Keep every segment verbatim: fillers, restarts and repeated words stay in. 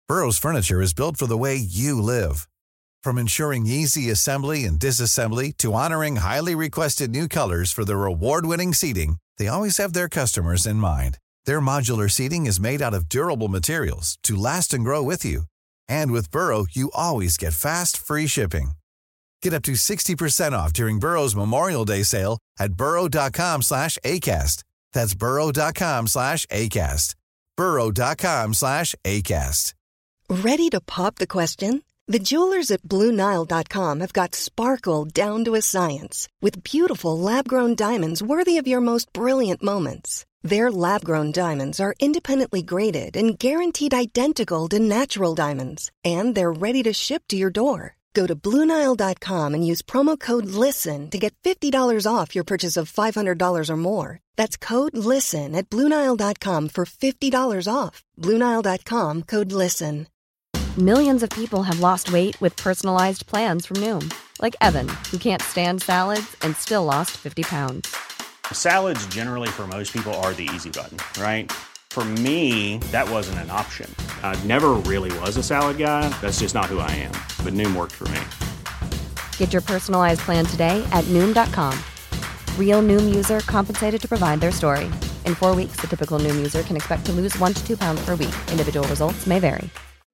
Burrow's furniture is built for the way you live. From ensuring easy assembly and disassembly to honoring highly requested new colors for their award-winning seating, they always have their customers in mind. Their modular seating is made out of durable materials to last and grow with you. And with Burrow, you always get fast, free shipping. Get up to sixty percent off during Burrow's Memorial Day sale at burrow.com slash ACAST. That's burrow.com slash ACAST. burrow.com slash ACAST. Ready to pop the question? The jewelers at Blue Nile dot com have got sparkle down to a science with beautiful lab-grown diamonds worthy of your most brilliant moments. Their lab-grown diamonds are independently graded and guaranteed identical to natural diamonds, and they're ready to ship to your door. Go to Blue Nile dot com and use promo code LISTEN to get fifty dollars off your purchase of five hundred dollars or more. That's code LISTEN at Blue Nile dot com for fifty dollars off. Blue Nile dot com, code LISTEN. Millions of people have lost weight with personalized plans from Noom. Like Evan, who can't stand salads and still lost fifty pounds. Salads generally for most people are the easy button, right? For me, that wasn't an option. I never really was a salad guy. That's just not who I am. But Noom worked for me. Get your personalized plan today at Noom dot com. Real Noom user compensated to provide their story. In four weeks, the typical Noom user can expect to lose one to two pounds per week. Individual results may vary.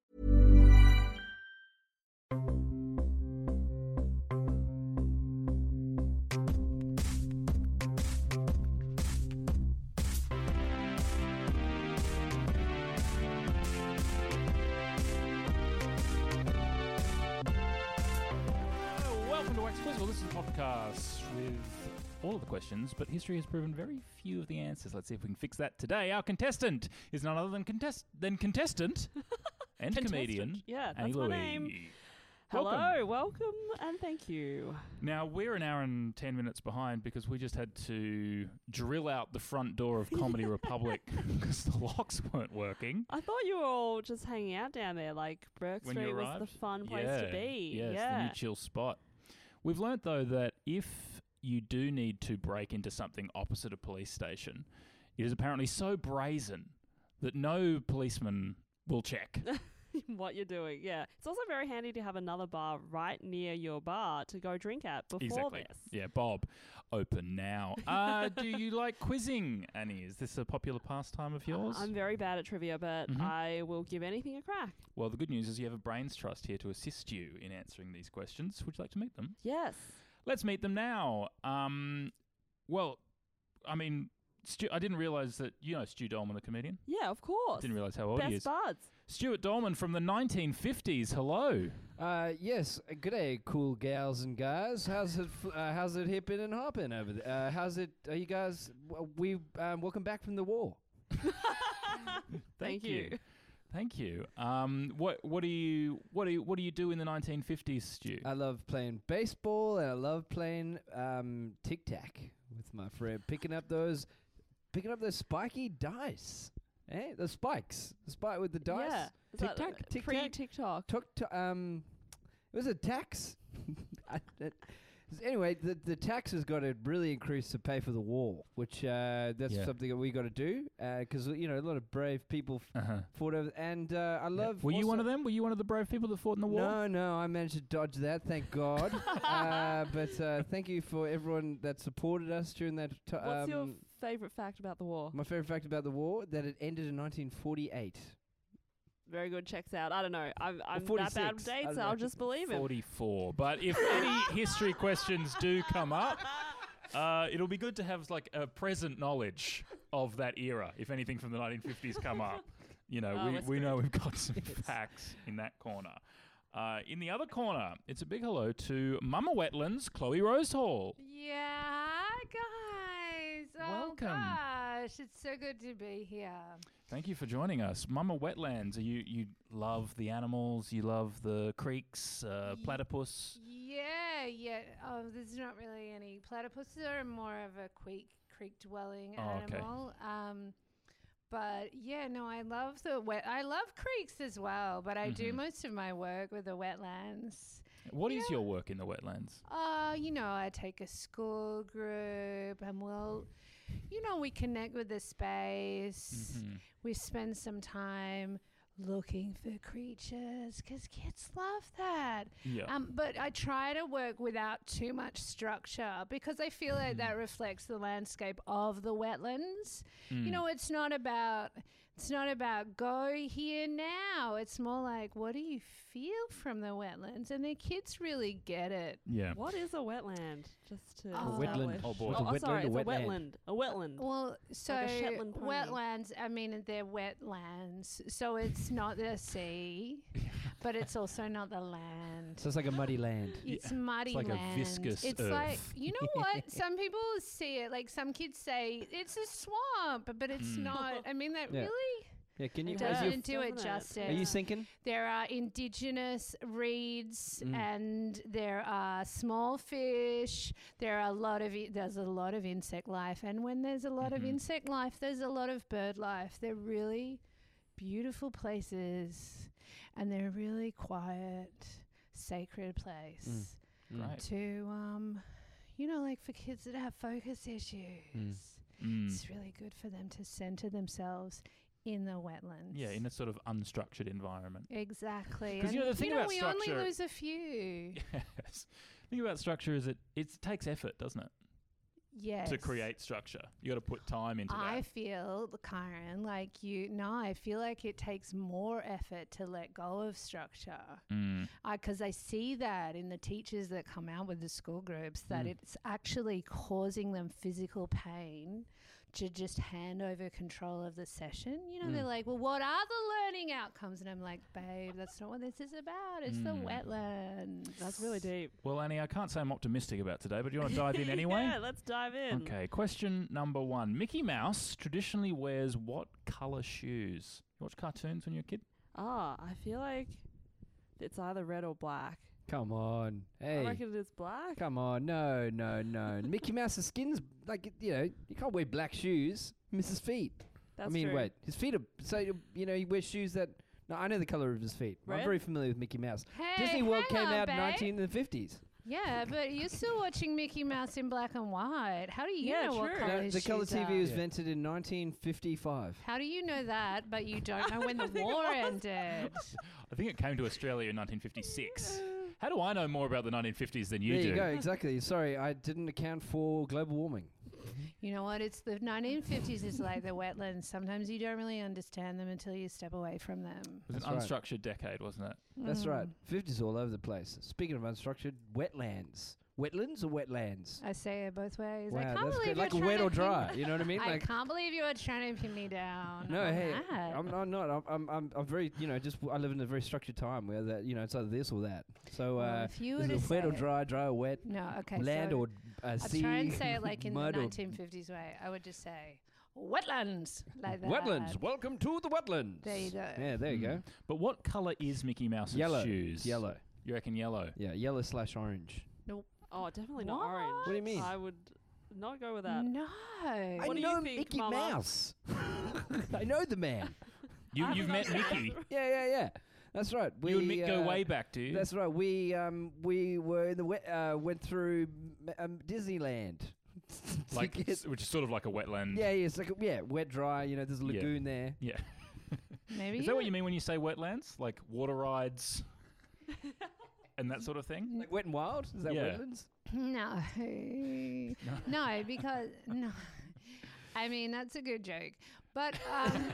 With all of the questions, but history has proven very few of the answers. Let's see if we can fix that today. Our contestant is none other than contest than contestant and Contestant. comedian. Yeah, Annie that's my Louie. name. Welcome. Hello, welcome, and thank you. Now we're an hour and ten minutes behind because we just had to drill out the front door of Comedy Republic because the locks weren't working. I thought you were all just hanging out down there, like Burke When Street you was arrived? the fun place yeah. to be. Yeah, it's yeah. the new chill spot. We've learnt though that if you do need to break into something opposite a police station, it is apparently so brazen that no policeman will check. What you're doing, yeah. It's also very handy to have another bar right near your bar to go drink at before Exactly. this. Yeah, Bob, open now. Uh, do you like quizzing, Annie? Is this a popular pastime of yours? Uh, I'm very bad at trivia, but Mhm. I will give anything a crack. Well, the good news is you have a brains trust here to assist you in answering these questions. Would you like to meet them? Yes. Let's meet them now. Um, well, I mean, Stu, I didn't realise that you know Stu Dolman, the comedian. Yeah, of course. Didn't realise how old Best he is. buds. Stuart Dolman from the nineteen fifties. Hello. Uh, yes. uh, G'day, cool gals and guys. How's it? F- uh, how's it hipping and hopping over there? Uh, how's it? Are you guys? w- We um, welcome back from the war. Thank you. Thank you. Um, what what do you what do you, what do you do in the nineteen fifties, Stu? I love playing baseball and I love playing um, tic tac with my friend, picking up those, picking up those spiky dice. Eh, the spikes, the spike with the dice. Yeah. Is that, Tic-tac, uh, tic-tac. Pre-TikTok. Took to, um, it was a tax. I, it, anyway, the the tax has got to really increase to pay for the war, which uh, that's Yeah. something that we got to do because you know a lot of brave people f- Uh-huh. fought over, and uh, I love. Were you also- one of them? Were you one of the brave people that fought in the war? No, no, I managed to dodge that, thank God. uh, but uh, thank you for everyone that supported us during that. T- What's um, your favourite fact about the war? my favorite fact about the war that it ended in nineteen forty-eight. Very good. Checks out. I don't know. I'm, I'm that forty-six. bad with I dates. don't I'll know. just believe him. forty-four. But if any history questions do come up, uh, it'll be good to have like a present knowledge of that era. If anything from the nineteen fifties come up, you know, Oh, we, that's we know great. we've got some facts in that corner. Uh, in the other corner, it's a big hello to Mama Wetlands, Chloe Rosehall. Yeah, guys. Oh, Welcome. gosh. It's so good to be here. Thank you for joining us. Mama Wetlands, are you you love the animals, you love the creeks, uh, Ye- platypus? Yeah, yeah. Oh, there's not really any platypuses. Are more of a creek creek dwelling Oh, okay. animal. Um, but yeah, no, I love the wet. I love creeks as well, but I do Mhm. most of my work with the wetlands. What is Yeah. your work in the wetlands? Uh, you know, I take a school group and we'll, you know, we connect with the space. Mhm. We spend some time looking for creatures because kids love that. Yeah. Um, but I try to work without too much structure because I feel like that reflects the landscape of the wetlands. Mm. You know, it's not about it's not about go here now. It's more like, what do you feel from the wetlands? And the kids really get it. Yeah. What is a wetland? Just to A establish. wetland. Oh, boy. Oh, What's a oh, wetland, sorry, a it's a wetland? wetland. A wetland. Well, so Like a Shetland pony. wetlands, I mean, they're wetlands. So it's not the sea, but it's also not the land. So it's like a muddy land. It's Yeah. muddy It's like a land. viscous It's earth. like, you know what? Some people see it, like some kids say, it's a swamp, but it's Mm. not. I mean, that Yeah. really Yeah, can you? It is does. your- doesn't do it doesn't it? justice. Are you sinking? There are indigenous reeds Mm. and there are small fish. There are a lot of I- there's a lot of insect life, and when there's a lot of Mhm. insect life, there's a lot of bird life. They're really beautiful places, and they're really quiet, sacred place Mm. Great. to um, you know, like for kids that have focus issues. Mm. It's really good for them to center themselves in the wetlands. Yeah, in a sort of unstructured environment. Exactly. 'Cause you know, And the thing you know, about we structure- only lose a few. Yes. The thing about structure is it it takes effort, doesn't it, Yes. to create structure. You got to put time into I that. feel, Karen, like you. No, I feel like it takes more effort to let go of structure. Mm. Because I see that in the teachers that come out with the school groups, that Mm. it's actually causing them physical pain to just hand over control of the session. You know, they're Mm. like, well, what are the learning outcomes? And I'm like, babe, that's not what this is about. It's the Mm. wetlands. That's really deep. Well, Annie, I can't say I'm optimistic about today, but do you want to dive in anyway? Yeah, let's dive in. Okay, question number one. Mickey Mouse traditionally wears what colour shoes? You watch cartoons when you're a kid? Ah, I feel like it's either red or black. Come on, I hey. reckon it is black. Come on, no, no, no. Mickey Mouse's skin's like, you know, you can't wear black shoes. Missus Feet. That's I mean, true. wait, his feet are, so, you know, he wears shoes that, no, I know the colour of his feet. I'm Red? very familiar with Mickey Mouse. Hey, Disney World hang came on, out in babe. nineteen fifties. Yeah, but you're still watching Mickey Mouse in black and white. How do you Yeah, know what true. color No, his the colour shoes T V are? was Yeah. invented in nineteen fifty-five. How do you know that, but you don't know when the war ended? I think it came to Australia in nineteen fifty-six. How do I know more about the nineteen fifties than you there do? you go, exactly. Sorry, I didn't account for global warming. You know what? It's the nineteen fifties is like the wetlands. Sometimes you don't really understand them until you step away from them. It was an That's right. unstructured decade, wasn't it? That's Mm. right. fifties all over the place. Speaking of unstructured, wetlands. Wetlands or wetlands? I say it both ways. I Wow, can't that's believe good. Like you're a wet trying or to pin- dry. You know what I mean? I Like, can't believe you are trying to pin me down. no, on hey, that. I'm, I'm not. I'm, I'm, I'm, I'm very, you know, just I live in a very structured time where that, you know, it's either this or that. So, Well, uh, if you is were it to wet or say- dry, dry or wet, No, okay. land so or uh, I'll sea? try and say it like in the mud or nineteen fifties way. I would just say wetlands, like that. wetlands. Welcome to the wetlands. There you go. Yeah, there you go. But what colour is Mickey Mouse's Yellow. shoes? Yellow. You reckon yellow? Yeah, yellow slash orange. Oh, definitely not What? orange. What do you mean? I would not go with that. No. I What do know you think, Mickey Mama? Mouse. I know the man. You, I you've haven't met got- Mickey. Yeah, yeah, yeah. That's right. We, you and Mick go uh, way back, do you? That's right. We um we were in the we- uh went through m- um, Disneyland. to like, get- s- which is sort of like a wetland. yeah, yeah, it's like a, yeah, wet, dry. You know, there's a Yeah. lagoon there. Yeah. Maybe. Is that what you mean when you say wetlands? Like water rides and that sort of thing? Like wet and wild. Is that Yeah. wetlands? No. No, because no. I mean, that's a good joke. But um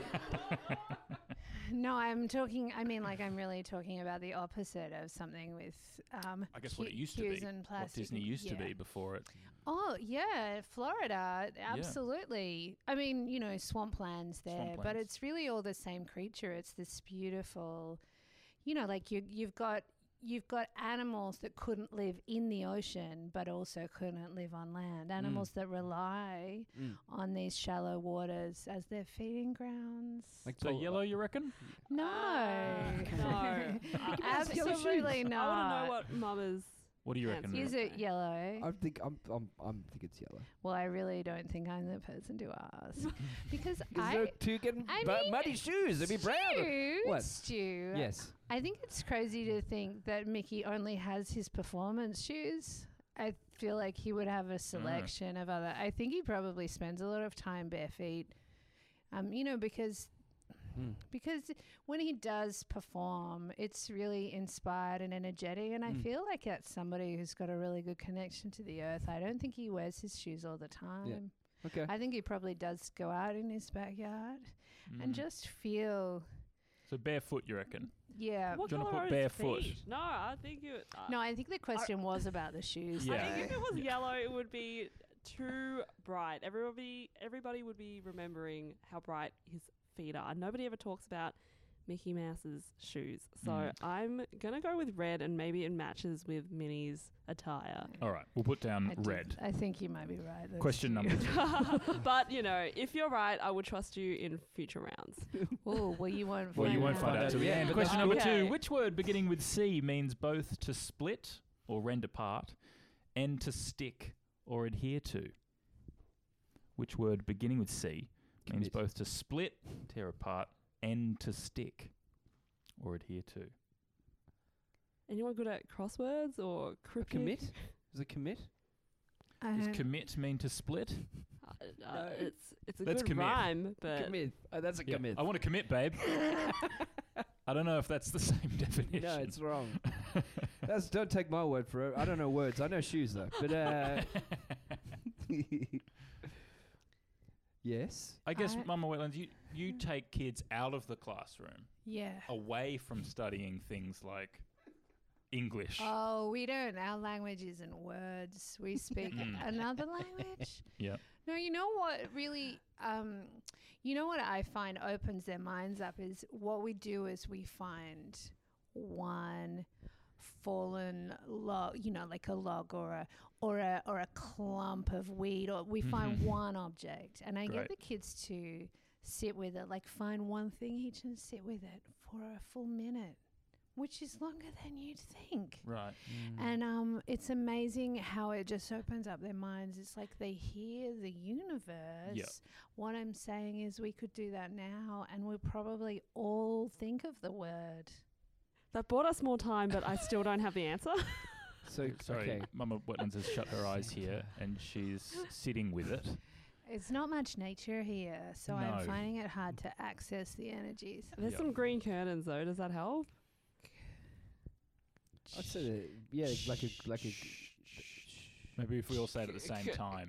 no, I'm talking I mean like I'm really talking about the opposite of something with um I guess what it hu- used to hues be. and What plastic. Disney used to Yeah. be before it. Oh, yeah, Florida, absolutely. I mean, you know, swamplands there, but Swamplands. it's really all the same creature. It's this beautiful, you know, like you you've got you've got animals that couldn't live in the ocean but also couldn't live on land. Animals that rely Mm. on these shallow waters as their feeding grounds. Like So tall- yellow, you reckon? no. Uh, no. Absolutely I not. want to know what Mama's. What do you Answer. reckon? Is Rick? it yellow? I think I'm I'm I'm think it's yellow. Well, I really don't think I'm the person to ask because Because I there are two getting I bu- mean, muddy shoes. They'd be brown. Stu, What? Stu. Yes. I think it's crazy to think that Mickey only has his performance shoes. I feel like he would have a selection of other. I think he probably spends a lot of time bare feet. Um, you know, because Mm. Because when he does perform, it's really inspired and energetic, and I Mm. feel like that's somebody who's got a really good connection to the earth. I don't think he wears his shoes all the time. Okay. I think he probably does go out in his backyard and Mm. just feel, So barefoot, you reckon? yeah. What Do you wanna colour put are his barefoot? feet? No, I think it. Uh, No, I think the question was about the shoes. Yeah. I think if though. it was yellow, it would be too bright. Everybody, everybody would be remembering how bright his feet are. Nobody ever talks about Mickey Mouse's shoes. So Mm. I'm gonna go with red, and maybe it matches with Minnie's attire. All right, we'll put down I do- red. I think you might be right. Those Question two. number two. But you know, if you're right, I will trust you in future rounds. Oh, well, you won't. Well, you find won't find out out till the yet, end. but Question that's number okay. two. Which word beginning with C means both to split or rend apart and to stick or adhere to? Which word beginning with C means Commit. both to split, tear apart, and to stick or adhere to? Anyone good at crosswords or A cryptic? commit? Is it commit? Does Um, commit mean to split? Uh, uh, No. it's it's a Let's good commit. rhyme, but Commit. Oh, that's a Yeah, commit. I want to commit, babe. I don't know if that's the same definition. No, it's wrong. That's, don't take my word for it. I don't know words. I know shoes though. But uh, yes. I guess, I- Mama Wetlands, you, you take kids out of the classroom, yeah. away from studying things like English. Oh, we don't. Our language isn't words. We speak Mm. another language. Yeah. No, you know what really, um, you know what I find opens their minds up is what we do is we find one fallen log, you know, like a log or a or a or a clump of weed, or we find Mhm. one object, and I Great. get the kids to sit with it, like find one thing each and sit with it for a full minute, which is longer than you'd think. Right. And um, it's amazing how it just opens up their minds. It's like they hear the universe. What I'm saying is we could do that now, and we'll probably all think of the word. that bought us more time. But I still don't have the answer. So Sorry, okay. Mama Wetlands has shut her eyes here and she's sitting with it. It's not much nature here, so No. I'm finding it hard to access the energies. There's Yeah. some green curtains though. Does that help? I'd say that, yeah, like a like a. Maybe if we all say it at the same time.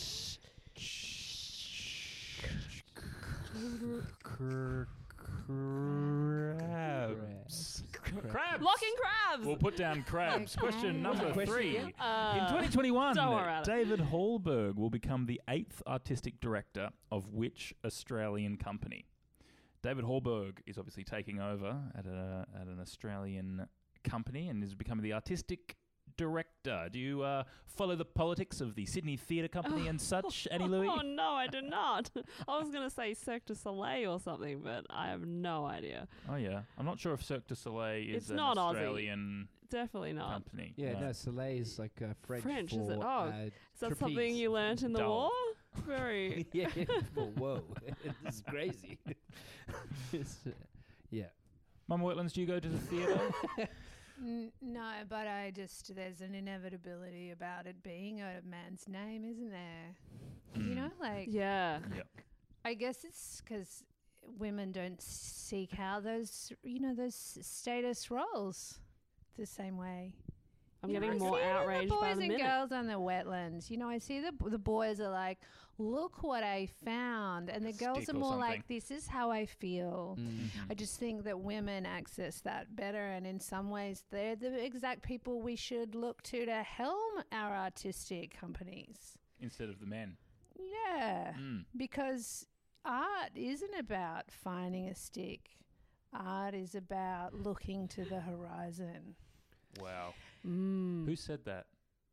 Crabs. Crabs. Locking crabs. We'll put down crabs. Question What's number the question three. again? Uh, In twenty twenty-one, don't worry about it. David Hallberg will become the eighth artistic director of which Australian company? David Hallberg is obviously taking over at a at an Australian company and is becoming the artistic director. Do you uh, follow the politics of the Sydney Theatre Company and such, Annie Louie? Oh no, I do not. I was gonna say Cirque du Soleil or something, but I have no idea. Oh yeah, I'm not sure if Cirque du Soleil is It's an not Aussie. Australian Definitely not. company. Yeah, No. no, Soleil is like uh, French, French, for. is it? Oh, uh, Is that Trapeze. something you learnt in the Dull. war? Very. yeah. Well, whoa, this is crazy. It's, uh, yeah. Mama Wetlands, do you go to the theatre? N- no, but I just, there's an inevitability about it being a man's name, isn't there? You Mm. know, like, Yeah. I guess it's because women don't seek out those, you know, those status roles the same way. I'm You know, getting I more see it in outraged the boys by the and minute. girls on the wetlands. You know, I see the the boys are like, "Look what I found," and the girls Stick are or more something. like, "This is how I feel." Mm. I just think that women access that better, and in some ways, they're the exact people we should look to to helm our artistic companies. Instead of the men. Yeah, Mm. because art isn't about finding a stick. Art is about looking to the horizon. Wow. Mm. Who said that?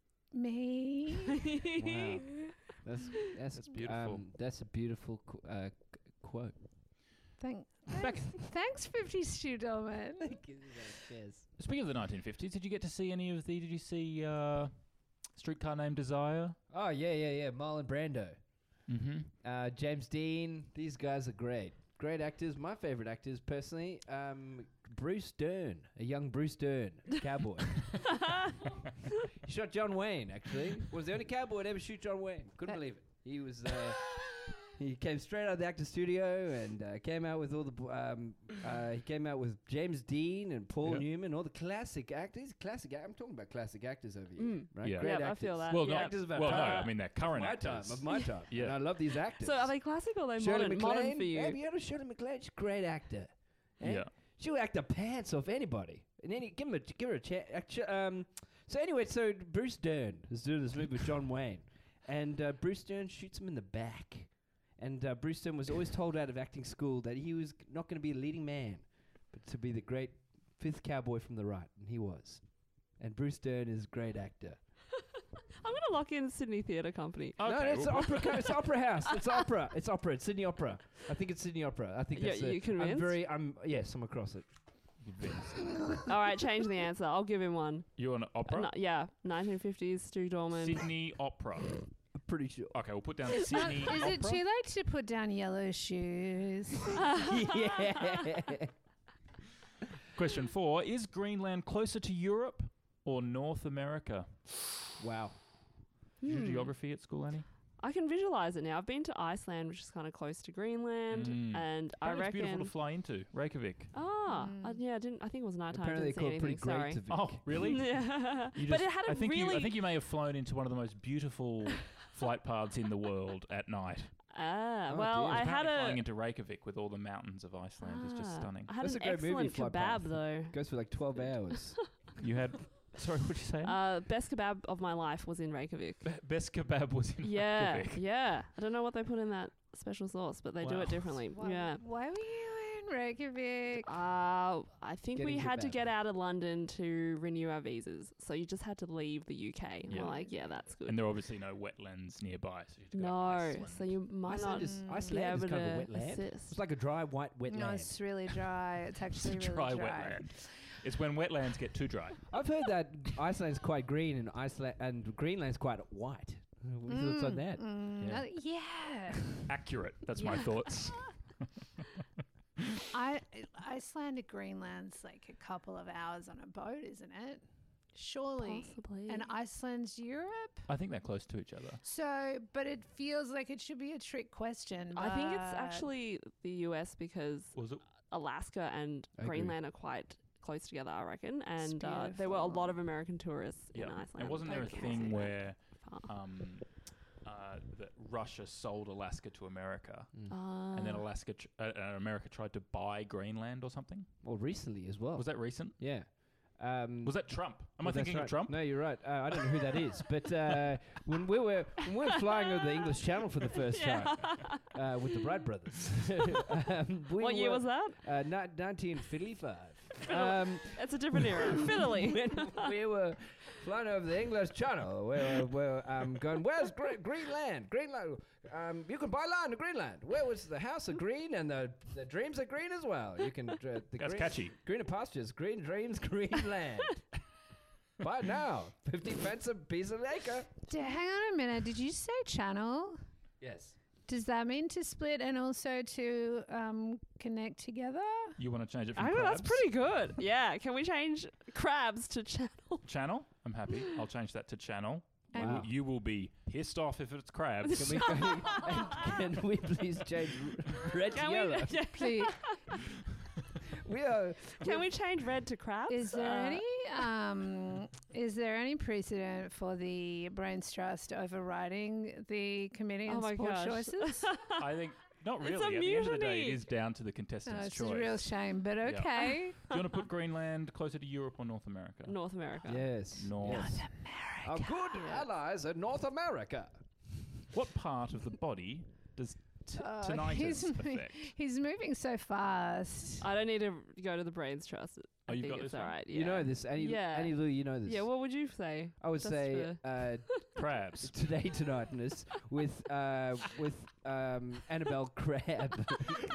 Me. Wow. That's that's, That's beautiful. Um, that's a beautiful qu- uh, c- quote. Thank, Back- thanks, thanks, Fifty Stu Dolman. Speaking of the nineteen fifties, did you get to see any of the? Did you see uh, Streetcar Named Desire? Oh yeah, yeah, yeah. Marlon Brando, Mm-hmm. uh, James Dean. These guys are great. Great actors. My favorite actors, personally, um, Bruce Dern, a young Bruce Dern, cowboy. He shot John Wayne. Actually, was the only cowboy to ever shoot John Wayne. Couldn't That- believe it. He was. Uh, he came straight out of the actor studio and uh, came out with all the. b- Um, uh, he came out with James Dean and Paul Yep. Newman, all the classic actors. Classic. act- I'm talking about classic actors over here, Mm. right? Yeah. Great Yeah, I actors. feel that. Well, yeah. not, Actors of our well, no, time. I mean they're current my actors. time, of my time. Yeah. And I love these actors. So are they classic or are they Shirley modern? Modern MacLaine? for you? Have you heard of Shirley MacLaine? She's a great actor. Eh? Yeah. She'll act the pants off anybody. And any give him a give her a chance. Um, so anyway, so Bruce Dern is doing this movie with John Wayne, and uh, Bruce Dern shoots him in the back. And uh, Bruce Dern was always told out of acting school that he was not going to be a leading man, but to be the great fifth cowboy from the right, and he was. And Bruce Dern is a great actor. I'm going to lock in Sydney Theatre Company. no, Okay, it's well- opera. Co- it's opera house. It's opera. It's opera. It's Sydney Opera. I think it's Sydney Opera. I think Yeah, that's the- you convinced? I'm very. I'm yes. I'm across it. All right, change the answer. I'll give him one. You on opera? Uh, no- yeah, nineteen fifties, Stu Dorman. Sydney Opera. I'm pretty sure. Okay, we'll put down Uh, Sydney is Opera. it too late to put down yellow shoes? yeah. Question four: Is Greenland closer to Europe or North America? Wow. Did you do Hmm. geography at school, Annie? I can visualize it now. I've been to Iceland, which is kind of close to Greenland, Mm. and I Apparently it's reckon. beautiful to fly into Reykjavik. Ah, Mm. uh, yeah, I didn't. I think it was nighttime. Apparently Didn't they see call it pretty anything. Sorry. great to Oh, really? yeah, You but just- it had a I think really. you, I think you may have flown into one of the most beautiful flight paths in the world at night. ah, Oh, well, dear. I had Apparently flying a. into Reykjavik with all the mountains of Iceland is just Ah, stunning. I had That's an a great movie, excellent Flight Path. kebab though. Goes for like twelve hours. You had, sorry, what did you say? Uh, best kebab of my life was in Reykjavik. Be- best kebab was in yeah, Reykjavik. yeah. I don't know what they put in that special sauce, but they do Wow. it differently. Why, Yeah. why were you in Reykjavik? Uh, I think we Getting had to kebab. get out of London to renew our visas, so you just had to leave the U K. And Yeah. we're like, yeah, that's good. And there are obviously no wetlands nearby, so you have to go to no, Iceland. so you might Iceland not is, Mm. be Iceland is able kind of a to wetland. assist. It's like a dry white wetland. No, it's really dry. It's actually It's a really dry dry. wetland. It's when wetlands get too dry. I've heard that Iceland's quite green and Iceland and Greenland's quite white. Uh, What are your thoughts on that? Mm, Yeah. uh, yeah. Accurate. That's my Yeah. thoughts. I Iceland to Greenland's like a couple of hours on a boat, isn't it? Surely. Possibly. And Iceland's Europe. I think they're close to each other. So, but it feels like it should be a trick question. I think it's but- actually the U S because Was it? Alaska and I agree. Greenland are quite close together, I reckon. And It's uh, there were a lot beautiful. of American tourists Yeah. in Iceland. And wasn't there a Okay. thing where Far. um, uh, that Russia sold Alaska to America, Uh, and then Alaska, tr- uh, uh, America tried to buy Greenland or something? Well, recently as well. Was that recent? Yeah. Um, Was that Trump? Am I well, that's thinking right. of Trump? No, you're right. Uh, I don't know who that is. But uh, when we were when we were flying over the English Channel for the first yeah. time uh, with the Wright brothers, um, we what year were, was that? Uh, ni- nineteen fifty-five. um, It's a different era. Fiddly. when we were flying over the English Channel, we were, we were um, going, where's Gre- Greenland? Greenland. Um, you can buy land in Greenland. Where was the house of green and the, the dreams are green as well? You can. Uh, the That's green, catchy. Greener pastures, green dreams, green land. Buy it now. fifty pence a piece of acre. D- hang on a minute. Did you say channel? Yes. Does that mean to split and also to um, connect together? You want to change it from I know that's crabs? pretty good. Yeah. Can we change crabs to channel? Channel? I'm happy. I'll change that to channel. And- You- Wow. You will be pissed off if it's crabs. Can we, go, and can we please change r- red to Can yellow? we? Yeah. Please, We are. Can we change red to crabs? is there Uh, any um, is there any precedent for the Brains Trust overriding the Committee Oh on my Sport gosh. Choices? I think not It's really. a At the end of the day, it mutiny. is down to the No, contestant's it's choice. a real shame, but Yeah. okay. Do you want to put Greenland closer to Europe or North America? North America. Yes. North. Yes. Our good allies in North America. What part of the body does t- Uh, tinnitus he's, mo- affect? he's moving so fast. I don't need to go to the Brains Trust. I Oh, you've think got it's this all one? right. You yeah. know this, Annie. Yeah. Annie Lou, you know this. Yeah. What would you say? I would just say uh, Crabs. today tonightness with uh, with um, Annabelle Crab.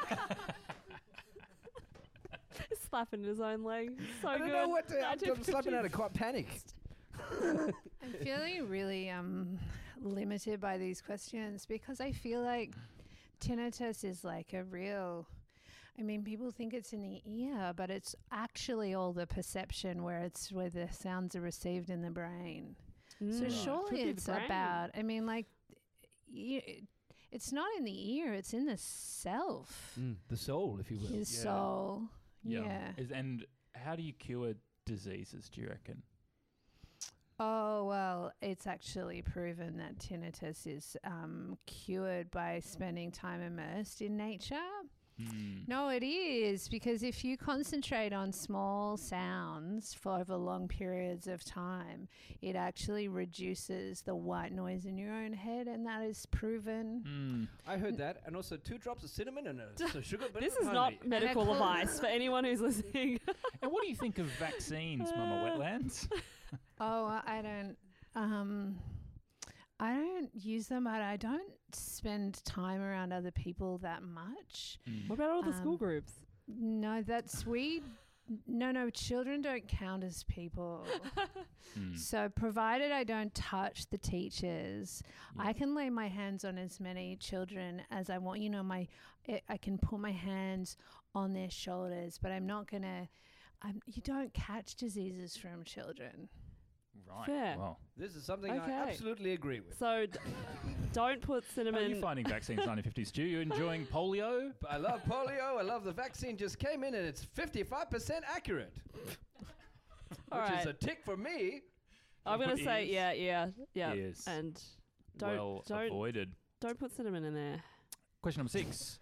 Slapping his own leg. So I don't good. know what to. I'm, nineteen I'm slapping out of fifties. quite panic. I'm feeling really um, limited by these questions because I feel like tinnitus is like a real. I mean, people think it's in the ear, but it's actually all the perception where it's where the sounds are received in the brain. So Mm. surely Could be the it's brain. about. I mean, like, you, it's not in the ear, it's in the self. Mm, the soul, if you will. His Yeah. soul. Yeah. Is, and how do you cure diseases, do you reckon? Oh, well, it's actually proven that tinnitus is um, cured by spending time immersed in nature. Mm. No, it is, because if you concentrate on small sounds for over long periods of time, it actually reduces the white noise in your own head, and that is proven. Mm. I heard that, and also two drops of cinnamon and a so sugar. But This I'm is not hungry. medical Medical- advice for anyone who's listening. And what do you think of vaccines, Mama Wetlands? Oh, I don't. Um, I don't use them, but I don't spend time around other people that much. Mm. What about all the school Um, groups? No, that's we. No, no, children don't count as people. Mm. So, provided I don't touch the teachers, Yeah. I can lay my hands on as many children as I want. You know, my I I can put my hands on their shoulders, but I'm not gonna. I'm, you don't catch diseases from children. Right. Fair. Well, This is something Okay. I absolutely agree with. So d- don't put how are you cinnamon. finding vaccines nineteen fifties? Stu, you enjoying polio? But I love polio. I love the vaccine just came in and it's fifty-five percent accurate. All which is right. a tick for me. I'm Put gonna say ears? yeah, yeah, yeah, Ears. and don't well don't avoided. don't put cinnamon in there. Question number six.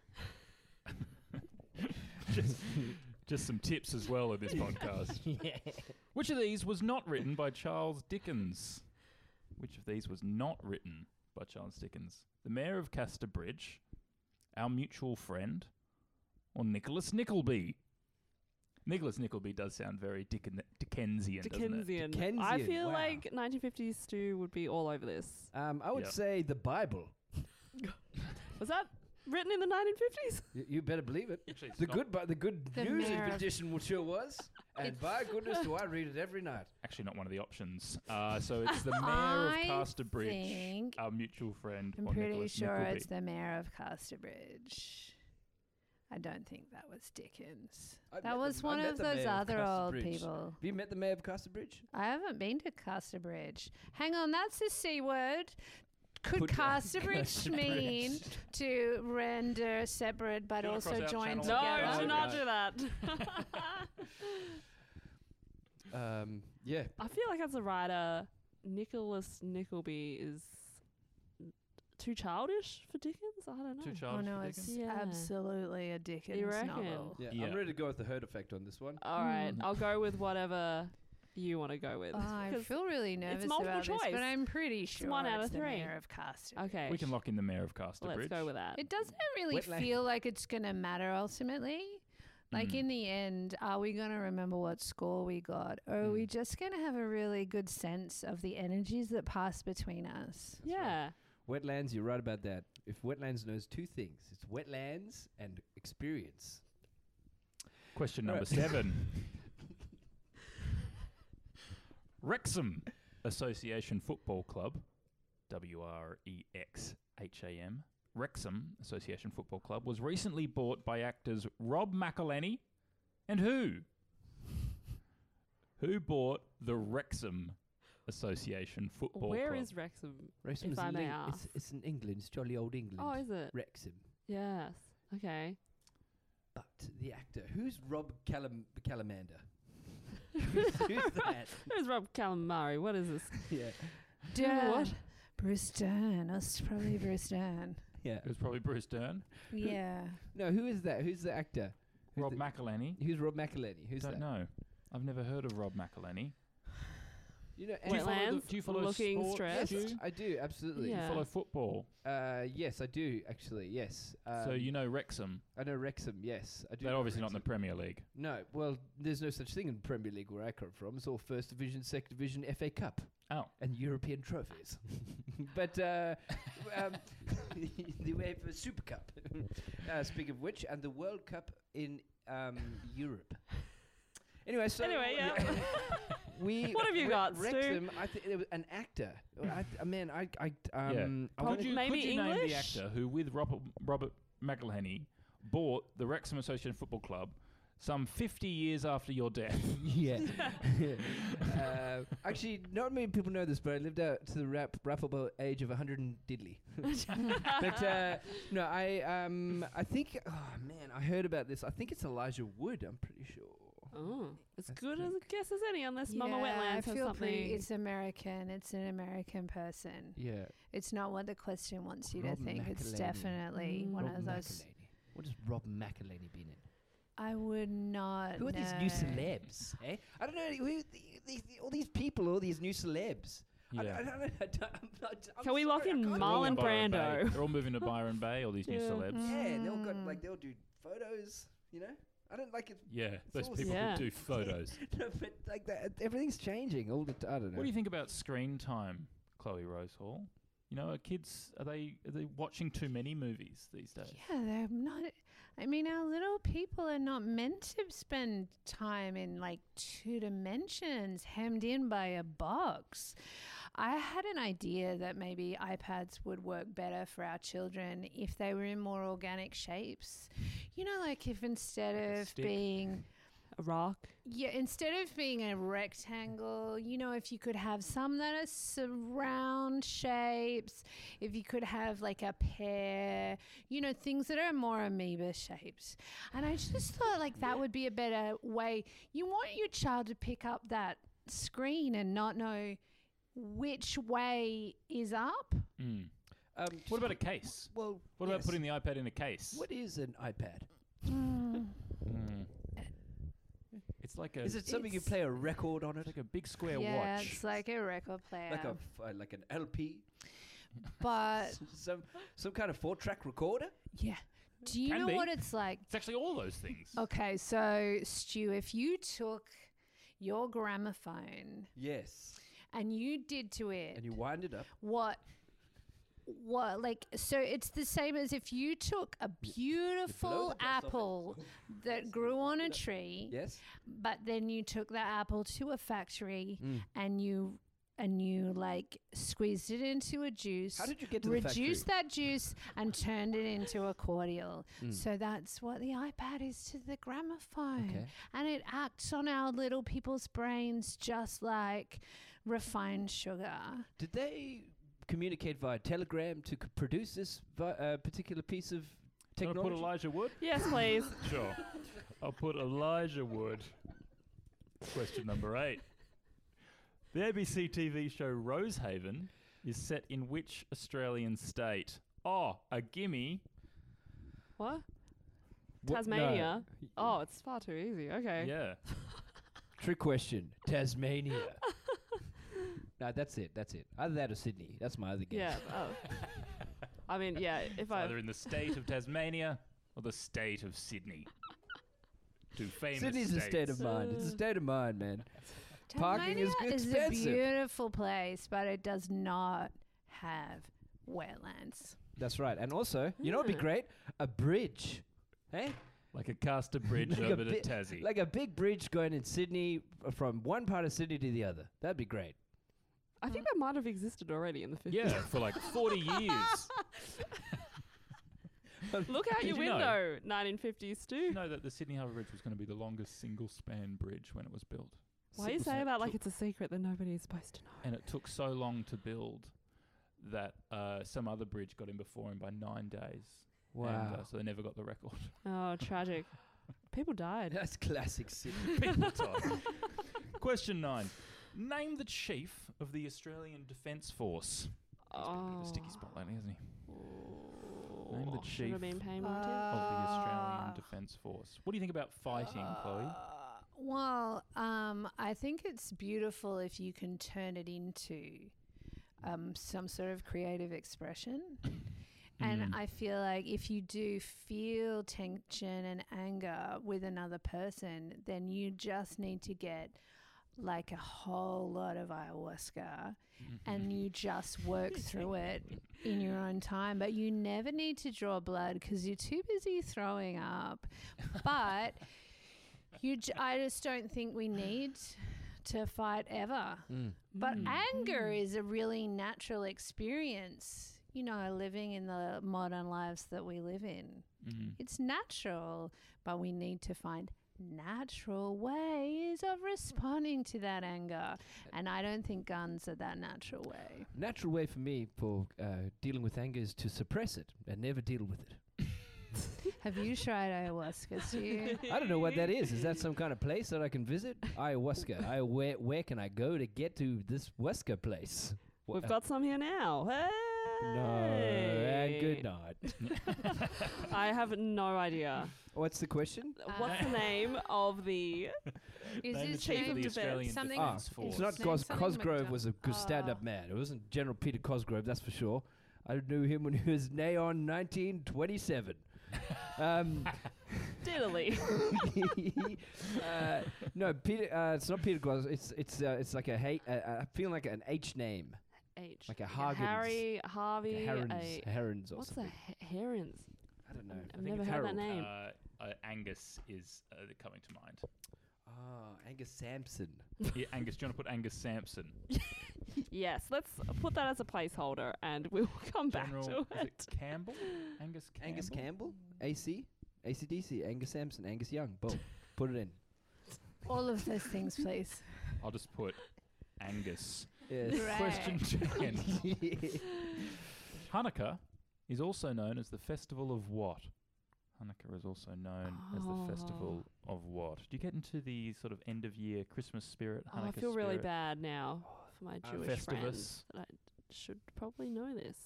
just, just some tips as well in this podcast. Yeah. Which of these was not written by Charles Dickens? Which of these was not written by Charles Dickens? The Mayor of Casterbridge, Our Mutual Friend, or Nicholas Nickleby? Nicholas Nickleby does sound very Dicken- Dickensian, doesn't it? Dickensian. I Dickensian, feel wow. like nineteen fifties Stu would be all over this. Um, I would Yeah. say the Bible. Was that written in the nineteen fifties? Y- you better believe it. Actually, it's The not- good, bu- the good The news Mayor of- edition will sure was, and by goodness, do I read it every night. Actually, not one of the options. Uh, so it's the Mayor I of Casterbridge, think- Our Mutual Friend, I'm or pretty Nicholas sure Nickleby. it's the Mayor of Casterbridge. I don't think that was Dickens. I That met was the- I one met of the those Mayor of other old Casterbridge. people. Have you met the Mayor of Casterbridge? I haven't been to Casterbridge. Hang on, that's a C word. Could Put down Casterbridge mean Casterbridge. to render separate but Do you wanna also cross out joined channel No, together? do Oh, not no. do that. Um, yeah. I feel like as a writer, Nicholas Nickleby is too childish for Dickens. I don't know. Too Oh childish no, for it's Dickens? Yeah. absolutely a Dickens reckon? novel. Yeah, Yeah. I'm ready to go with the herd effect on this one. All right, Hmm. I'll go with whatever you want to go with. Oh, I 'Cause- feel really nervous multiple about this, choice. but I'm pretty sure one out it's of the three. Mayor of Casterbridge. okay, We can lock in the Mayor of Casterbridge. let's go with that. It doesn't really Wetland. feel like it's going to matter ultimately. Like Mm. in the end, are we going to remember what score we got? Or are we Mm. just going to have a really good sense of the energies that pass between us? yeah. Wetlands, you're right about that. If Wetlands knows two things, it's wetlands and experience. Question Right. number seven. Wrexham Association Football Club, W R E X H A M, Wrexham Association Football Club was recently bought by actors Rob McElhenney and who? Who bought the Wrexham Association Football Where Club? is Wrexham? Wrexham's If I in may Ling- ask. It's, it's in England. It's jolly old England. Oh, is it? Wrexham. Yes. Okay. But the actor, who's Rob Callam- Calamander? who's, who's that? Who's Rob Calamari? What is this? Yeah. Dern. What? Bruce Dern. It's probably Bruce Dern. Yeah. It was probably Bruce Dern. Yeah. No, who is that? Who's the actor? Who's Rob the- McElhenney. Who's Rob McElhenney? Who's Don't that? know. I've never heard of Rob McElhenney. You know, Do you and- follow, the, Wetlands, do you follow looking sport, stressed. yes, Stu? I do absolutely. Yeah. You follow football. Uh, yes, I do actually. Yes. Um, so you know Wrexham. I know Wrexham. Yes, I do. They're know obviously not in the Wrexham. Premier League. No, well, there's no such thing in Premier League where I come from. It's all First Division, Second Division, F A Cup, Oh. and European trophies. but uh, um, the UEFA Super Cup. uh, speaking of which, and the World Cup in um, Europe. Anyway, so Anyway, yeah. we. What have you Re- got, Stu? Wrexham, I think it was an actor. I, I mean, I, I, um, I Could wanna- you, maybe could you name the English? actor who, with Robert, Robert McElhenney, bought the Wrexham Association Football Club some fifty years after your death. Yeah. uh, actually, not many people know this, but I lived out to the rap rappable age of one hundred and diddly. But uh, no, I um I think oh man, I heard about this. I think it's Elijah Wood. I'm pretty sure. Oh, as That's good as a guess as any, unless Mama Yeah, I Wetlands has feel something. pretty. It's American. It's an American person. Yeah. It's not what the question wants you Rob to think. It's McElhenney. definitely Mm. one Rob of those. McElhenney. What has Rob McElhenney been in? I would not. Who are these new know. celebs? Eh? I don't know. Who the, these, all these people, all these new celebs. I, Yeah. I, don't know. I don't, I'm not, I'm Can we sorry, lock in I can't Marlon All in Byron Brando? Bay. They're all moving to Byron Bay, all these new Yeah. celebs. Yeah, and they'll got Mm. like they'll do photos. You know, I don't like it. Yeah, those all people Yeah. who do photos. No, but like that, everything's changing all the time. I don't know. What do you think about screen time, Chloe Rose Hall? You know, are kids, are they are they watching too many movies these days? Yeah, they're not. I mean, our little people are not meant to spend time in like two dimensions, hemmed in by a box. I had an idea that maybe iPads would work better for our children if they were in more organic shapes. You know, like if instead Like a of stick. being A rock. Yeah, instead of being a rectangle, you know, if you could have some that are surround shapes, if you could have like a pear, you know, things that are more amoeba shaped. And I just thought like that would be a better way. You want your child to pick up that screen and not know which way is up. Mm. Um, What about a case? well? What about yes. putting the iPad in a case? What is an iPad? Mm. Mm. It's like a Is it something you It's- play a record on it? like a big square yeah, watch. it's like a record player. Like a f- uh, like an L P? but S- some some kind of four track recorder? yeah. Do you Can know be. what it's like? It's actually all those things. Okay, so Stu, if you took your gramophone Yes. and you did to it And you wind it up. what what like so it's the same as if you took a beautiful the dust off it. apple that grew on a tree, Yes. but then you took that apple to a factory Mm. and you and you like squeezed it into a juice. How did you get to the factory? reduced that juice and turned it into a cordial. Mm. So that's what the iPad is to the gramophone. Okay. And it acts on our little people's brains just like refined sugar. Did they communicate via telegram to c- produce this vi- uh, particular piece of Gonna technology? put Elijah Wood? Yes, please. Sure. I'll put Elijah Wood. Question number eight. The A B C T V show Rosehaven is set in which Australian state? Oh, a gimme. What? What- Tasmania. no. Oh, it's far too easy. Okay. Yeah. Trick question. Tasmania. No, that's it. That's it. Either that or Sydney. That's my other guess. Yeah. Oh. I mean, yeah. If It's I either in the state of Tasmania or the state of Sydney. Two famous Sydney's a states. state of mind. It's a state of mind, man. Parking is Tasmania is a expensive. beautiful place, but it does not have wetlands. That's right. And also, you know what'd be Yeah. great? A bridge. Hey? Like a Castor Bridge Like a over to bit- Tassie. Like a big bridge going in Sydney uh, from one part of Sydney to the other. That'd be great. I think that might have existed already in the fifties. yeah, for like forty years. Look out Did your you know? window, nineteen fifties, Stu. You know that the Sydney Harbour Bridge was going to be the longest single span bridge when it was built. Why are you Single saying span. that like Took- it's a secret that nobody is supposed to know? And it took so long to build that uh, some other bridge got in before him by nine days. Wow. And, uh, so they never got the record. Oh, tragic. People died. That's classic Sydney. People died. Question nine. Name the chief of the Australian Defence Force. He's been a bit of a sticky spot lately, hasn't he? Name the Should chief have been paying more Uh, attention. of the Australian Ah. Defence Force. What do you think about fighting, Chloe? Uh, Well, um, I think it's beautiful if you can turn it into um, some sort of creative expression. And Mm. I feel like if you do feel tension and anger with another person, then you just need to get like a whole lot of ayahuasca and you just work through it in your own time. But you never need to draw blood because you're too busy throwing up. But you, j- I just don't think we need to fight ever. Mm. But Mm. anger is a really natural experience, you know, living in the modern lives that we live in. Mm. It's natural, but we need to find natural ways of responding to that anger. And I don't think guns are that natural way. Natural way for me for uh, dealing with anger is to suppress it and never deal with it. Have you tried ayahuasca, Stu? I don't know what that is. Is that some kind of place that I can visit? Ayahuasca. I, where, where can I go to get to this Huasca place? Wha- We've got some here now. Hey! No, and good night. I have no idea. What's the question? What's the name of the... Is Name the his chief of name the defense. Australian Something- Ah, Defence Force. it's not Name Cos- something Cosgrove McDonald. was a good stand-up Oh. man. It wasn't General Peter Cosgrove, that's for sure. I knew him when he was Neon nineteen twenty-seven. um, Diddly. uh, no, Peter. Uh, it's not Peter Cos. It's it's uh, it's like a hey. Uh, I feel like an H name, H. like a Yeah, Hagens, Harry, like Harvey, a Herons, a... Herons or What's something. the he- Herons? I don't know. I've I think never it's heard Harold. that name. Uh, uh, Angus is uh, coming to mind. Ah, Angus Sampson. Yeah, Angus. Do you want to put Angus Sampson? Yes, let's put that as a placeholder and we'll come General, back to is it. it Campbell? Angus Campbell? Angus Campbell. A C. A C D C. Angus Sampson. Angus Young. Boom. Put it in. All of those things, please. I'll just put Angus. Yes. Right. Question ten. Hanukkah is also known as the festival of what? Hanukkah is also known as the festival of what? Do you get into the sort of end of year Christmas spirit? Oh, I Hanukkah feel really spirit? bad now for my Uh, Jewish Festivus. friends. That I should probably know this.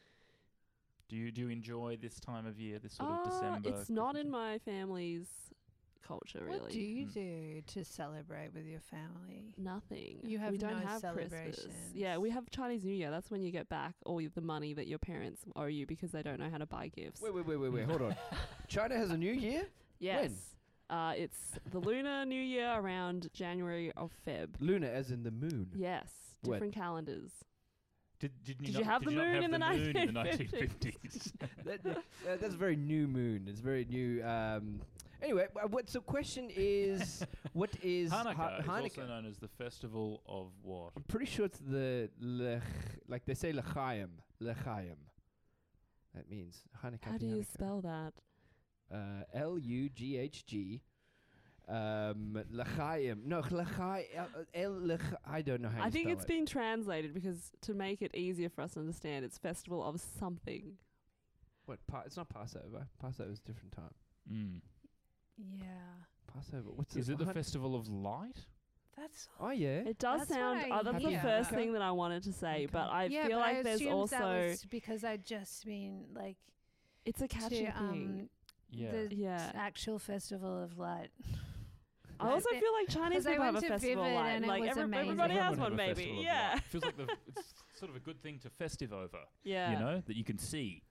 Do you do you enjoy this time of year? This sort of Uh, December. it's not Christmas- in my family's culture, really. What do you Mm. do to celebrate with your family? Nothing. You have we don't no have Christmas. celebrations. Yeah, we have Chinese New Year. That's when you get back all y- the money that your parents owe you because they don't know how to buy gifts. Wait, wait, wait, wait, wait. Hold on. China has a new year? Yes. Uh, it's the lunar New Year around January or Feb. Lunar, as in the moon. Yes, When? different calendars. Did, did, you, Did not, you have did the not moon have in the the moon in the nineteen nineteen fifties? fifties? that, that- uh, that's very new moon. It's very new. Um, anyway, uh, what? So, question is, what is Hanukkah Ha- is Hanukkah? also known as the festival of what? I'm pretty sure it's the lech, like they say L'chaim, L'chaim. That means Hanukkah. How do you spell that? Uh, L U G H G. Um, L'chaim. No, L'chaim. L. L'ch- I don't know how. I you think spell it's it. been translated because to make it easier for us to understand, it's festival of something. What? Pa- it's not Passover. Passover is a different time. Mm. Yeah. Passover. What's Is it the Hun- festival of light? That's Oh yeah. It does That's what sound. I Oh, that's hear. the first Okay. thing that I wanted to say, Okay. but I yeah, feel but like I there's assumed also that was because I'd just been like it's a catchy to thing. um Yeah. the Yeah. actual festival of light. I also Right. feel like Chinese 'Cause I people have a went to festival Vivid light. and it Like was every, amazing. everybody has Everyone one, have a maybe. festival of Yeah. light. Feels like the, it's sort of a good thing to festive over. Yeah. You know, that you can see.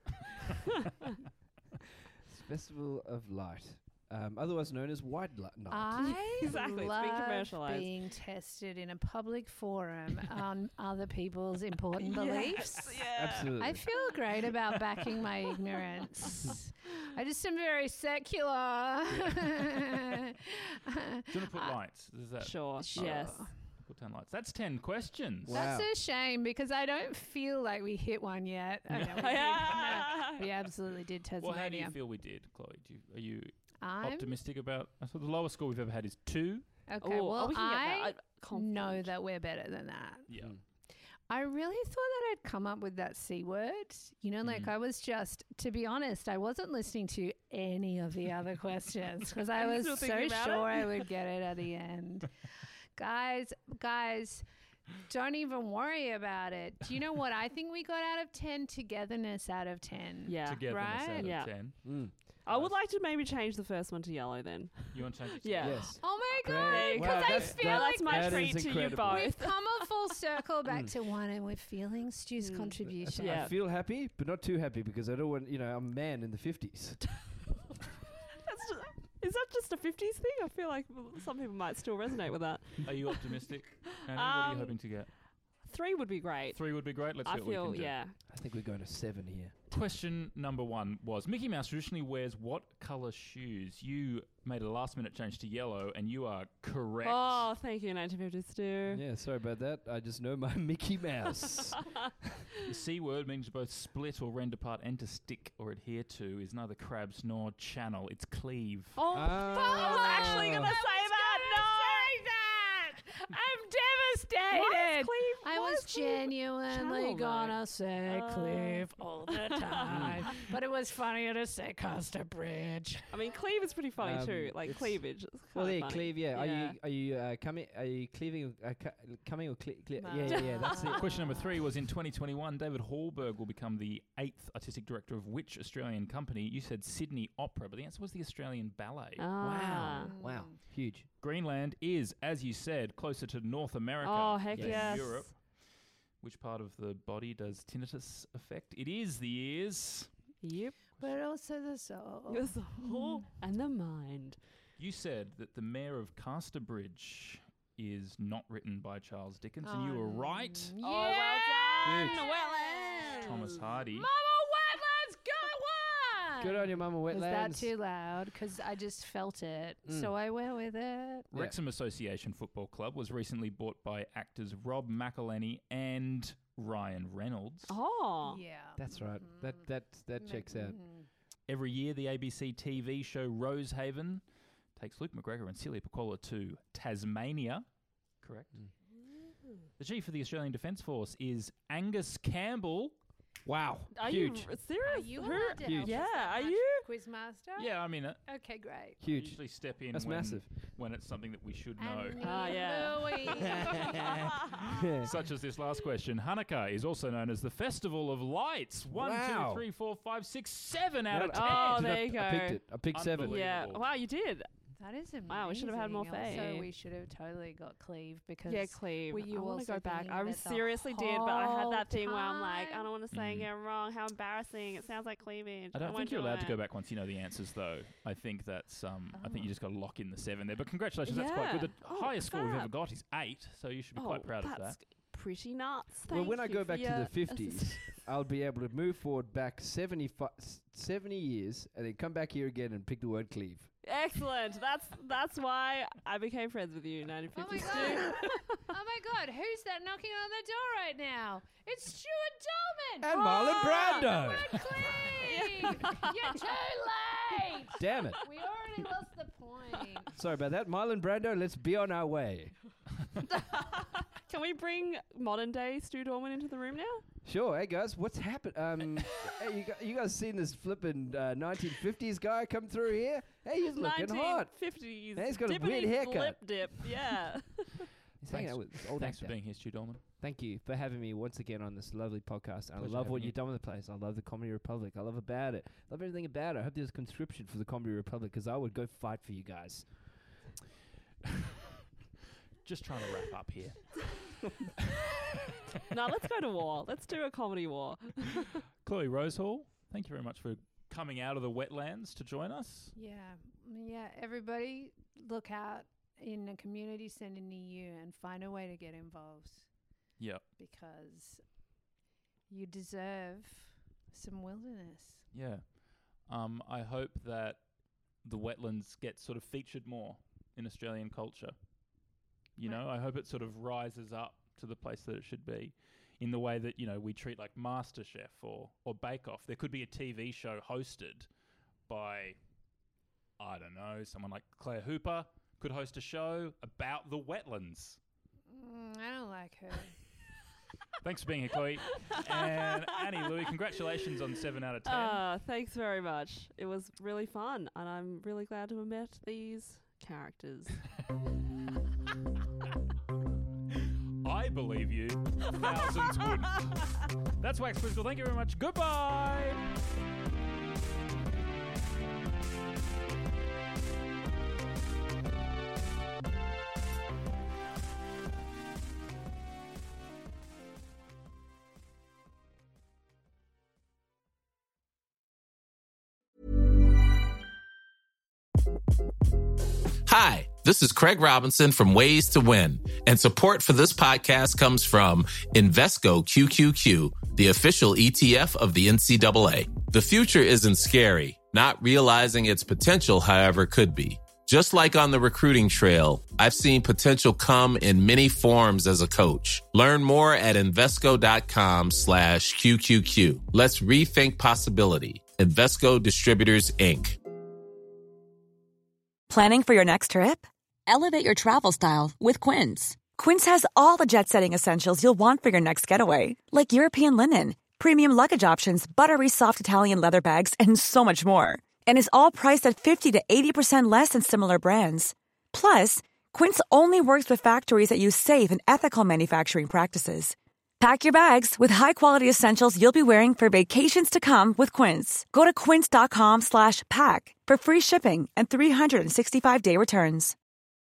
It's Festival of Light, um, otherwise known as White Li- Night. I Exactly, it's being love commercialised. being tested in a public forum on other people's important Yes, beliefs. Yeah. Absolutely. I feel great about backing my ignorance. I just am very secular. Do you want to put Uh, lights? Is that Sure. Sure. Yes. put ten lights? That's ten questions. Wow. That's a shame because I don't feel like we hit one yet. I know we, did. No, we absolutely did Well, Tasmania. how do you feel we did, Chloe? Do you, are you I'm optimistic about? I thought the lowest score we've ever had is two. okay. Ooh, well, oh, we can get I that. I- know confident. that we're better than that. Yeah. Mm. I really thought that I'd come up with that C word. You know, like Mhm. I was just, to be honest, I wasn't listening to any of the other questions because I Are you was still so thinking about sure it? I would get it at the end. guys, guys, don't even worry about it. Do you know what I think we got out of ten? Togetherness out of ten. Yeah. Togetherness out Right? of Yeah. ten. Mm. I would like to maybe change the first one to yellow then. You want to change it? to Yeah. yellow? Yes. Oh my Great. god! Because Wow, I that's- feel that- like That's my that is treat to you incredible. we've both. come a full circle back Mm. to one, and we're feeling Stu's Mm. contribution. Yeah. I feel happy, but not too happy because I don't want, you know, I'm a man in the fifties. That's just, is that just a fifties thing? I feel like some people might still resonate with that. Are you optimistic? Annie, what are you Um, hoping to get? three would be great. Three would be great. Let's I see what feel, we can do. yeah. I think we're going to seven here. Question number one was, Mickey Mouse traditionally wears what colour shoes? You made a last-minute change to yellow, and you are correct. Oh, thank you, nineteen fifties Stu. Yeah, sorry about that. I just know my Mickey Mouse. The C word means to both split or rend apart and to stick or adhere to is neither crabs nor channel. It's cleave. Oh, Ah. I was actually going to say that. No. I'm devastated. Why is Cleve? I why was is Cleve genuinely channel, though? gonna say Uh. Cliff all the time, but it was funnier to say Costa Bridge. I mean, cleave is pretty funny Um, too. Like it's- cleavage. It's Well, kinda yeah, funny. cleave. Yeah. Are Yeah. you are you uh, coming? Are you cleaving? Uh, cu- coming or cle- cle- No. Yeah, yeah, yeah. That's it. Question number three was, in twenty twenty-one, David Hallberg will become the eighth artistic director of which Australian company? You said Sydney Opera, but the answer was the Australian Ballet. Ah. Wow, huge. Greenland is, as you said, closer to North America Oh, heck than yes. Europe. Which part of the body does tinnitus affect? It is the ears. Yep. But also the soul. Your soul and the mind. You said that the Mayor of Casterbridge is not written by Charles Dickens, and you were right. Yeah. Oh, well done. Huge. Well done. Thomas Hardy. Mama Wetlands got one. Good on you, Mama Wetlands. Was that too loud? Because I just felt it, so I went with it. Yeah. Wrexham Association Football Club was recently bought by actors Rob McElhenney and Ryan Reynolds. Oh. Yeah. That's right. That that that checks out. Mhm. Every year, the A B C T V show Rosehaven takes Luke McGregor and Celia Pacquola to Tasmania. Correct. The chief of the Australian Defence Force is Angus Campbell. Wow, Are huge, you r- serious? Are you Who- allowed to Huge. help us Yeah, that are much, you? Quizmaster? Yeah, I mean, it. Okay, great. I huge. usually step in That's when, massive. when it's something that we should know. And Ah, yeah. Louis. Such as this last question. Hanukkah is also known as the Festival of Lights. One, Wow. two, three, four, five, six, seven out of That- ten. Oh, Did I- there you I picked go. it. I picked seven. Unbelievable. Yeah. Unbelievable. Wow, you did. That is amazing. Wow, we should have had more Also, faith. we should have totally got Cleve because Yeah, Cleve. were you I want to also go back. thinking I of it the seriously did, but I had that whole thing where I'm like, I time? don't want to say Mm. it wrong. How embarrassing! It sounds like cleavage. I don't won't think you're do allowed to it. go back once you know the answers, though. I think that's. Um, I think you Oh. just got to lock in the seven there. But congratulations, that's quite good. The Yeah. Oh, highest score we've ever fab. got is eight, so you should be Oh, quite proud of that's that. pretty nuts. Well, when Thank I you go for back to your the fifties, assist- I'll be able to move forward back seventy, seventy years and then come back here again and pick the word cleave. Excellent. That's that's why I became friends with you, nineteen Oh my fifties. god! oh my god! Who's that knocking on the door right now? It's Stuart Dolman. And Marlon Brando. Word Cleve! You're too late. Damn it. We already lost the point. Sorry about that. Marlon Brando, let's be on our way. Can we bring modern day Stu Dorman into the room now? Sure. Hey, guys, what's happened? Um, hey, you, gu- you guys seen this flippin' uh, nineteen fifties guy come through here? Hey, he's looking hot. nineteen fifties. Hey, he's got a dippity weird haircut. Lip dip. Yeah. He's hanging out with this old Thanks for actor. being here, Stu Dolman. Thank you for having me once again on this lovely podcast. I Pleasure love what having you. you've done with the place. I love the Comedy Republic. I love about it. love everything about it. I hope there's conscription for the Comedy Republic because I would go fight for you guys. Just trying to wrap up here. No, let's go to war. Let's do a comedy war. Chloe Rosehall, thank you very much for coming out of the wetlands to join us. Yeah, mm, yeah. Everybody, look out in a community centre near you and find a way to get involved Yep. because you deserve some wilderness. Yeah. Um, I hope that the wetlands get sort of featured more in Australian culture. You Right. know, I hope it sort of rises up to the place that it should be in the way that, you know, we treat like MasterChef or, or Bake Off. There could be a T V show hosted by, I don't know, someone like Claire Hooper could host a show about the wetlands. Mm, I don't like her. Thanks for being here, Chloe. And Annie, Louie, congratulations on seven out of ten. Uh, thanks very much. It was really fun, and I'm really glad to have met these characters. I believe you. Thousands wouldn't. That's Wax Crystal. Thank you very much. Goodbye. Hi, This is Craig Robinson from Ways to Win, and support for this podcast comes from Invesco Q Q Q, the official E T F of the N C double A. The future isn't scary. Not realizing its potential, however, could be. Just like on the recruiting trail, I've seen potential come in many forms as a coach. Learn more at Invesco.com slash QQQ. Let's rethink possibility. Invesco Distributors, Incorporated. Planning for your next trip? Elevate your travel style with Quince. Quince has all the jet-setting essentials you'll want for your next getaway, like European linen, premium luggage options, buttery soft Italian leather bags, and so much more. And is all priced at fifty to eighty percent less than similar brands. Plus, Quince only works with factories that use safe and ethical manufacturing practices. Pack your bags with high-quality essentials you'll be wearing for vacations to come with Quince. Go to quince.com slash pack for free shipping and three sixty-five day returns.